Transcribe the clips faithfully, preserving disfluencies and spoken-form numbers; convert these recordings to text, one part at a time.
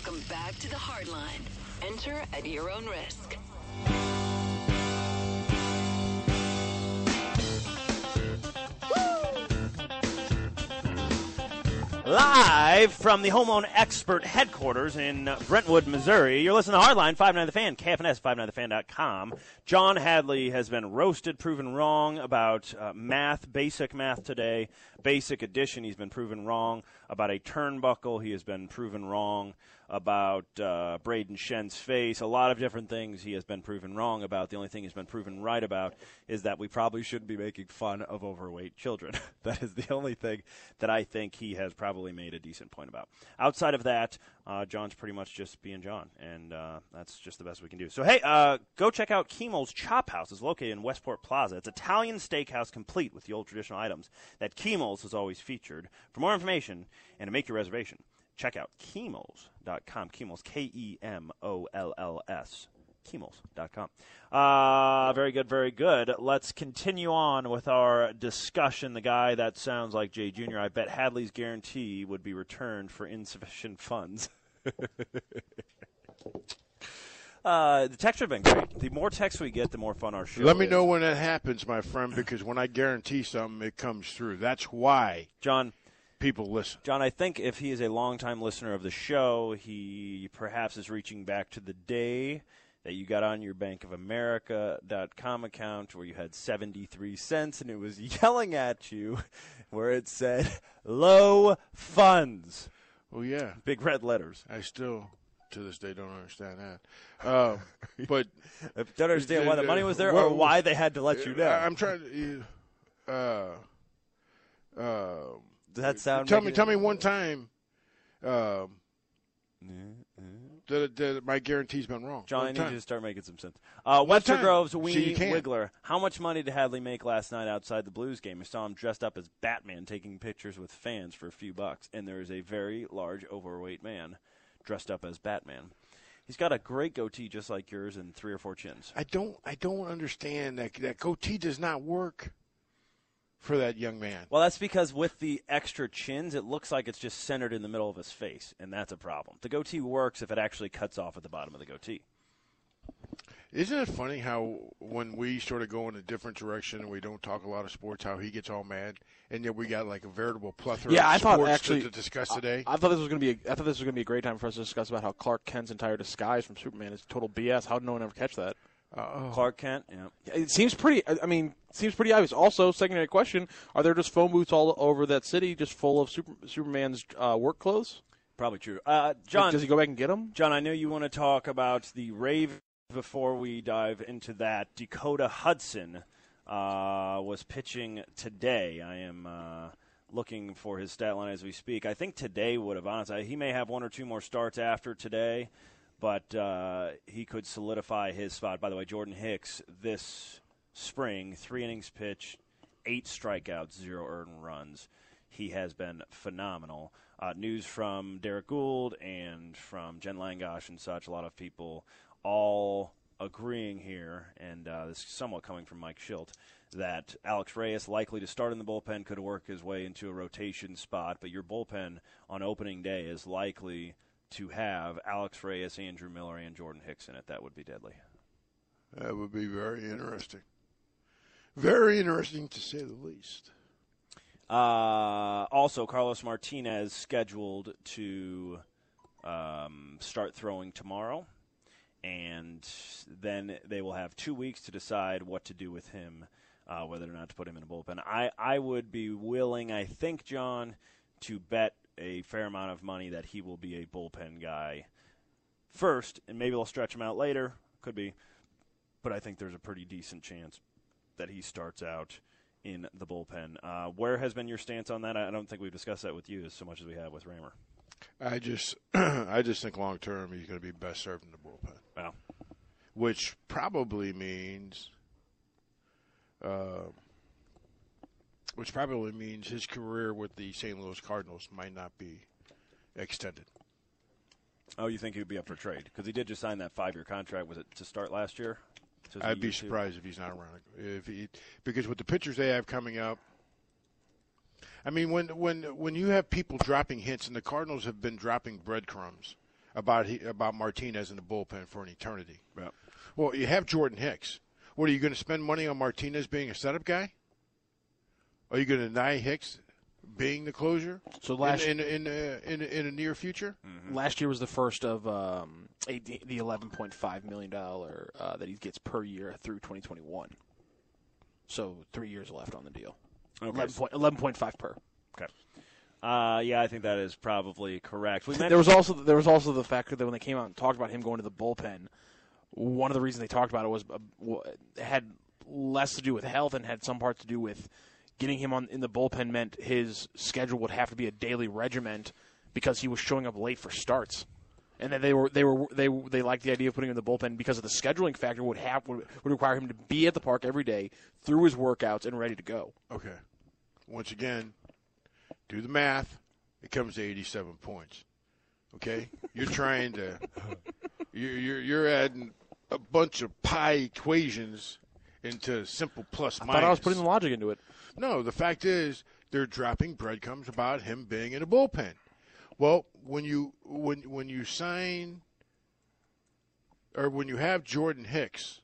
Welcome back to the Hardline. Enter at your own risk. Live from the Home Loan Expert headquarters in Brentwood, Missouri, you're listening to Hardline, five nine The Fan, K F N S, five nine the fan dot com. John Hadley has been roasted, proven wrong about uh, math, basic math today, basic addition. He's been proven wrong about a turnbuckle. He has been proven wrong about uh, Braden Shen's face. A lot of different things he has been proven wrong about. The only thing he's been proven right about is that we probably shouldn't be making fun of overweight children. That is the only thing that I think he has probably made a decent point about. Outside of that, uh, John's pretty much just being John, and uh, that's just the best we can do. So, hey, uh, go check out Kemel's Chop House. It's located in Westport Plaza. It's Italian steakhouse complete with the old traditional items that Kemel's has always featured. For more information and to make your reservation, check out Kemels dot com. Kemels, K E M O L L S. Kemels dot com. Uh, very good, very good. Let's continue on with our discussion. The guy that sounds like Jay Junior I bet Hadley's guarantee would be returned for insufficient funds. uh, the texts have been great. The more texts we get, the more fun our show Let me is. know when that happens, my friend, because when I guarantee something, it comes through. That's why. John. People listen. John, I think if he is a longtime listener of the show, he perhaps is reaching back to the day that you got on your Bank of America dot com account where you had seventy-three cents and it was yelling at you where it said low funds. Oh, yeah. Big red letters. I still, to this day, don't understand that. Uh, but don't understand why the money was there or why they had to let you know. I'm trying to uh, uh, Does that sound Tell me, tell me one time um, mm-hmm. that, that my guarantee's been wrong. John, one I need time. you to start making some sense. Uh, Webster time. Groves, So Wee you can't. Wiggler. How much money did Hadley make last night outside the Blues game? I saw him dressed up as Batman taking pictures with fans for a few bucks, and there is a very large, overweight man dressed up as Batman. He's got a great goatee just like yours and three or four chins. I don't, I don't understand that that goatee does not work for that young man. Well, that's because with the extra chins, it looks like it's just centered in the middle of his face, and that's a problem. The goatee works if it actually cuts off at the bottom of the goatee. Isn't it funny how when we sort of go in a different direction and we don't talk a lot of sports, how he gets all mad, and yet we got like a veritable plethora yeah, of I sports thought actually, to, to discuss today? I, I thought this was going to be. A, I thought this was going to be a great time for us to discuss about how Clark Kent's entire disguise from Superman is total B S. How did no one ever catch that? Uh-oh. Clark Kent, yeah. It seems pretty. I mean, it seems pretty obvious. Also, secondary question: are there just phone booths all over that city, just full of Super, Superman's uh, work clothes? Probably true. Uh, John, does he go back and get them? John, I know you want to talk about the Ravens before we dive into that. Dakota Hudson uh, was pitching today. I am uh, looking for his stat line as we speak. I think today would have honestly. He may have one or two more starts after today, but uh, he could solidify his spot. By the way, Jordan Hicks this spring, three innings pitched, eight strikeouts, zero earned runs. He has been phenomenal. Uh, news from Derek Gould and from Jen Langosh and such. A lot of people all agreeing here, and uh, this is somewhat coming from Mike Schilt, that Alex Reyes, likely to start in the bullpen, could work his way into a rotation spot, but your bullpen on opening day is likely to have Alex Reyes, Andrew Miller, and Jordan Hicks in it. That would be deadly. That would be very interesting. Very interesting, to say the least. Uh, also, Carlos Martinez scheduled to um, start throwing tomorrow. And then they will have two weeks to decide what to do with him, uh, whether or not to put him in a bullpen. I, I would be willing, I think, John, to bet a fair amount of money that he will be a bullpen guy first, and maybe they'll stretch him out later. Could be. But I think there's a pretty decent chance that he starts out in the bullpen. Uh, where has been your stance on that? I don't think we've discussed that with you as so much as we have with Raymer. I just, I just think long term he's going to be best served in the bullpen. Wow. Which probably means, uh, which probably means his career with the Saint Louis Cardinals might not be extended. Oh, you think he would be up for trade? Because he did just sign that five-year contract. Was it to start last year? To I'd be surprised two? if he's not around. If he, because with the pitchers they have coming up. I mean, when when when you have people dropping hints, and the Cardinals have been dropping breadcrumbs about he, about Martinez in the bullpen for an eternity. Yep. Well, you have Jordan Hicks. What, are you going to spend money on Martinez being a setup guy? Are you going to deny Hicks being the closer So last in in in, uh, in, in the near future? Mm-hmm. last year was the first of um, a, the eleven point five million dollars uh, that he gets per year through twenty twenty-one. So three years left on the deal. Okay. eleven point five per. Okay. Uh, yeah, I think that is probably correct. We mentioned, There was also there was also the fact that when they came out and talked about him going to the bullpen, one of the reasons they talked about it was uh, it had less to do with health and had some part to do with getting him on in the bullpen meant his schedule would have to be a daily regiment because he was showing up late for starts, and that they were they were they they liked the idea of putting him in the bullpen because of the scheduling factor would have would, would require him to be at the park every day through his workouts and ready to go. Okay. Once again, do the math. It comes to eighty-seven points. Okay? You're trying to you're, you're you're adding a bunch of pi equations into simple plus I minus. thought I was putting the logic into it. No, the fact is they're dropping breadcrumbs about him being in a bullpen. Well, when you when when you sign or when you have Jordan Hicks,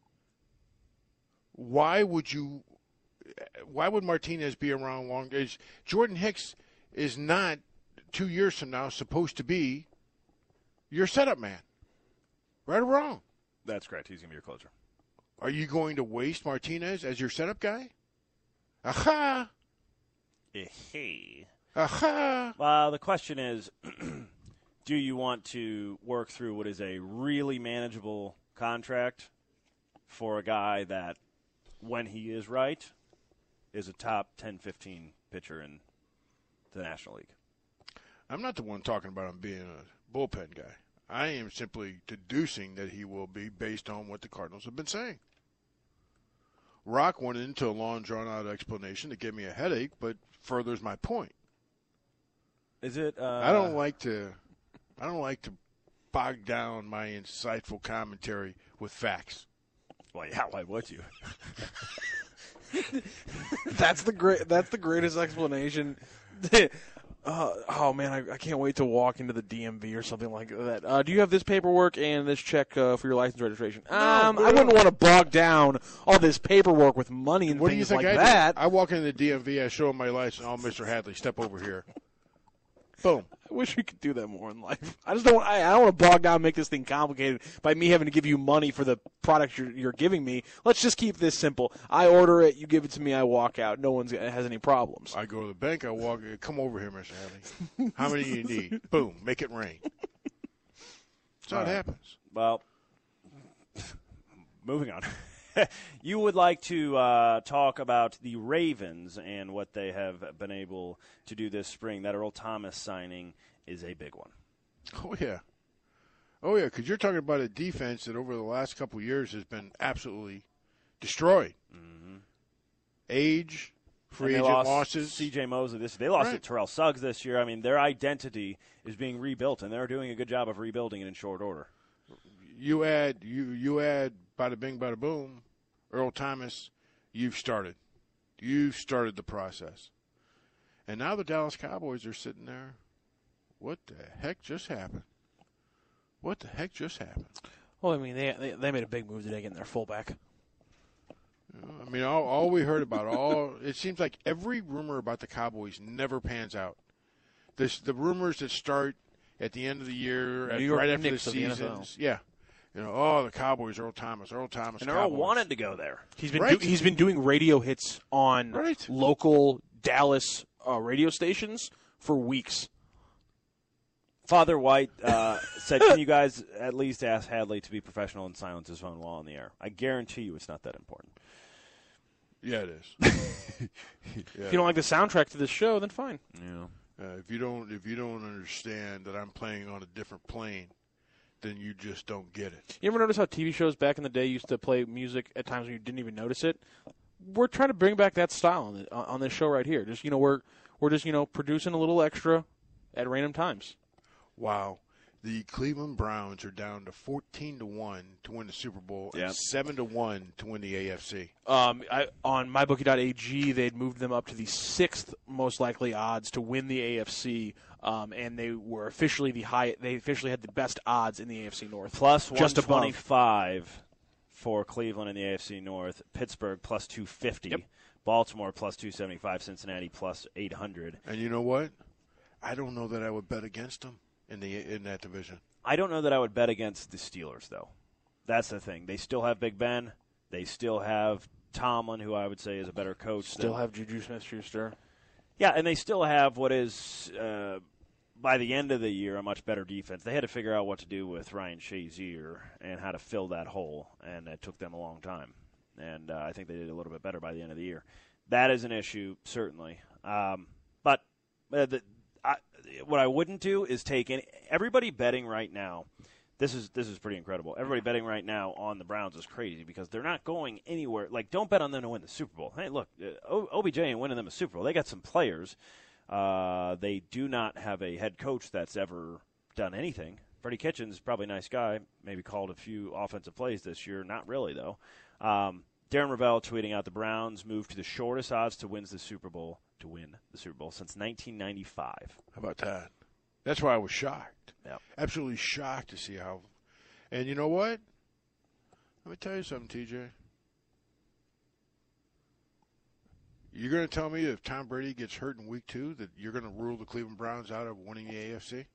why would you why would Martinez be around long? Is Jordan Hicks is not two years from now supposed to be your setup man, right or wrong? that's correct. He's going to be your closer. Are you going to waste Martinez as your setup guy? Aha! Hey. Aha! Well, the question is, do you want to work through what is a really manageable contract for a guy that, when he is right, is a top ten, fifteen pitcher in the National League? I'm not the one talking about him being a bullpen guy. I am simply deducing that he will be based on what the Cardinals have been saying. Rock went into a long, drawn-out explanation that gave me a headache, but furthers my point. Is it? Uh, I don't like to. I don't like to bog down my insightful commentary with facts. Well, yeah. Why would you? That's the great. That's the greatest explanation. uh, oh man, I, I can't wait to walk into the D M V or something like that. Uh, do you have this paperwork and this check uh, for your license registration? Um, I wouldn't want to bog down all this paperwork with money and What do you things think like I that. do? I walk into the D M V, I show him my license. Oh, Mister Hadley, step over here. Boom. I wish we could do that more in life. I just don't. I, I don't want to bog down and make this thing complicated by me having to give you money for the product you're, you're giving me. Let's just keep this simple. I order it, you give it to me, I walk out. No one has any problems. I go to the bank, I walk, come over here, Mister Hadley. How many do you need? Boom, make it rain. That's how it happens. Well, moving on. You would like to uh, talk about the Ravens and what they have been able to do this spring. That Earl Thomas signing is a big one. Oh, yeah. Oh, yeah, because you're talking about a defense that over the last couple of years has been absolutely destroyed. Mm-hmm. Age, free And they agent lost losses. C J Mosley this. They lost Right. to Terrell Suggs this year. I mean, their identity is being rebuilt, and they're doing a good job of rebuilding it in short order. You add, you, you add, bada bing, bada boom, Earl Thomas, you've started. You've started the process. And now the Dallas Cowboys are sitting there. What the heck just happened? What the heck just happened? Well, I mean, they they, they made a big move today getting their fullback. I mean, all, all we heard about, all it seems like every rumor about the Cowboys never pans out. This, the rumors that start at the end of the year, at, New York right after Knicks the of the N F L. seasons. Yeah. You know, oh, the Cowboys, Earl Thomas, Earl Thomas, And Earl Cowboys. wanted to go there. He's been Right. do, he's been doing radio hits on Right. local Dallas uh, radio stations for weeks. Father White uh, said, can you guys at least ask Hadley to be professional and silence his phone while on the air? I guarantee you it's not that important. Yeah, it is. Yeah. If you don't like the soundtrack to this show, then fine. Yeah. Uh, if you don't, if you don't understand that I'm playing on a different plane, then you just don't get it. You ever notice how T V shows back in the day used to play music at times when you didn't even notice it? We're trying to bring back that style on, the, on this show right here. Just you know, we're we're just you know producing a little extra at random times. Wow. The Cleveland Browns are down to fourteen to one to win the Super Bowl Yep. and seven to one to win the A F C. Um, I, on my bookie dot a g, they'd moved them up to the sixth most likely odds to win the A F C Um, and they were officially the high. They officially had the best odds in the A F C North. Plus just one twenty-five for Cleveland in the A F C North. Pittsburgh plus two fifty. Yep. Baltimore plus two seventy-five. Cincinnati plus eight hundred. And you know what? I don't know that I would bet against them in the in that division. I don't know that I would bet against the Steelers, though. That's the thing. They still have Big Ben. They still have Tomlin, who I would say is a better coach. Still than, have Juju Smith-Schuster. Yeah, and they still have what is, uh, by the end of the year, a much better defense. They had to figure out what to do with Ryan Shazier and how to fill that hole, and it took them a long time. And uh, I think they did a little bit better by the end of the year. That is an issue, certainly. Um, but uh, the, I, what I wouldn't do is take any, everybody betting right now. This is this is pretty incredible. Everybody betting right now on the Browns is crazy because they're not going anywhere. Like, don't bet on them to win the Super Bowl. Hey, look, uh, o- O B J ain't winning them a Super Bowl. They got some players. Uh, they do not have a head coach that's ever done anything. Freddie Kitchens, probably a nice guy, maybe called a few offensive plays this year. Not really, though. Um, Darren Rovell tweeting out the Browns moved to the shortest odds to win the Super Bowl to win the Super Bowl since nineteen ninety-five. How about that? That's why I was shocked. Yep. Absolutely shocked to see how. And you know what? Let me tell you something, T J. You're going to tell me if Tom Brady gets hurt in week two that you're going to rule the Cleveland Browns out of winning the A F C?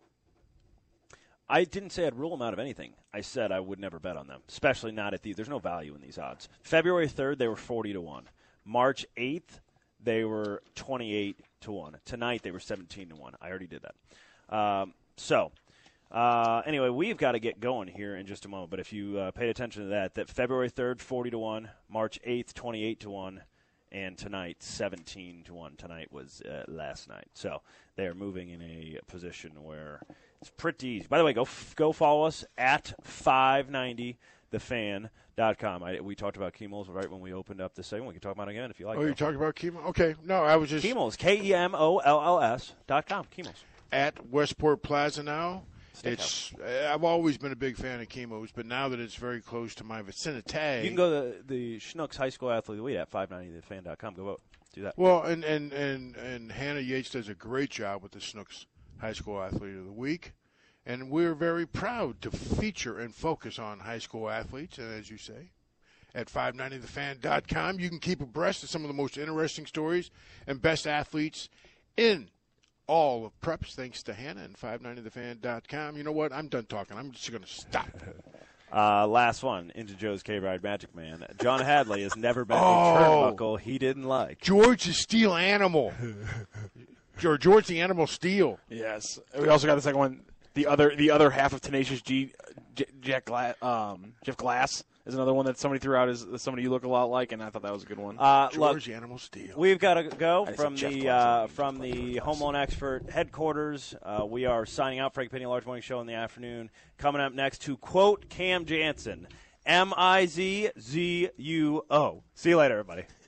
I didn't say I'd rule them out of anything. I said I would never bet on them, especially not at these. There's no value in these odds. February third, they were forty to one. March eighth, they were twenty-eight to one. Tonight, they were seventeen to one. I already did that. Um, so, uh, anyway, we've got to get going here in just a moment. But if you uh, paid attention to that, that February third, forty to one. March eighth, twenty-eight to one. And tonight, seventeen to one. Tonight was uh, last night. So they are moving in a position where it's pretty easy. By the way, go f- go follow us at five ninety the fan dot com. I, we talked about Keimels right when we opened up this segment. We can talk about it again if you like. Oh, you talking about Keimels? Okay. No, I was just. Keimels, K E M O L L S dot com. Keimels. At Westport Plaza now. Steakhouse. It's. I've always been a big fan of Keimels, but now that it's very close to my vicinity. You can go to the Schnucks High School Athlete of the Week at five ninety the fan dot com. Go vote. Do that. Well, and, and, and, and Hannah Yates does a great job with the Schnucks High School Athlete of the Week. And we're very proud to feature and focus on high school athletes. And as you say, at five ninety the fan dot com, you can keep abreast of some of the most interesting stories and best athletes in all of preps, thanks to Hannah and five ninety the fan dot com. You know what? I'm done talking. I'm just going to stop. Uh, last one, into Joe's K-Ride Magic Man. John Hadley has never been Oh. a turnbuckle he didn't like. George the Steel Animal. George, George the Animal Steel. Yes. We also got the second one. The other the other half of Tenacious G, J, Jack Gla- um, Jeff Glass is another one that somebody threw out as somebody you look a lot like, and I thought that was a good one. Uh, George look, the Animal Steel. we've got to go I from said Jeff the Glass, I uh, mean, from Jeff the Glass. Home Loan Expert headquarters. Uh, we are signing out. Frank Penny Large Morning Show in the afternoon. Coming up next, to quote Cam Jansen, M I Z Z U O. See you later, everybody.